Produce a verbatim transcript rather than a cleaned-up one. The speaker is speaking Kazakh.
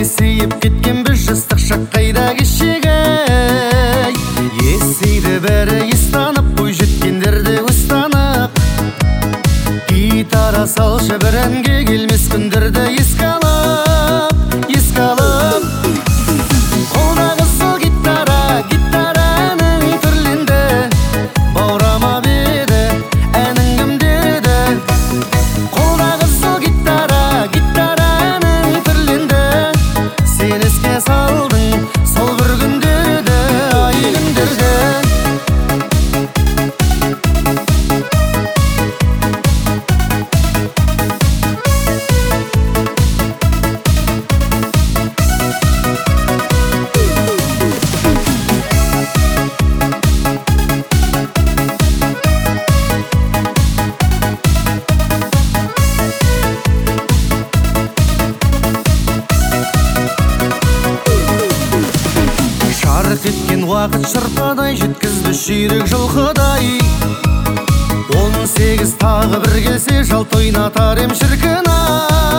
есейіп кеткен біз жастық шақ қайда кешегі. Есейді бәрі естанып, бойжеткендерді өстанып. Гитара салшы бір әнге, келмес күндерді еске алып, еске алып. Қолда қызыл гитара, гитараның түрленді. Баурама беді, әнің кім деді. Қолда қызыл гитара, гитараның түрленді. Сен еске салдың, сол бір күндерді, ай күндерді. Жарық еткен уақыт шырпадай, жеткізді ширек жылқыдай. Он сегіз тағы бір келсе, жалт ойнатар ем шіркін ай.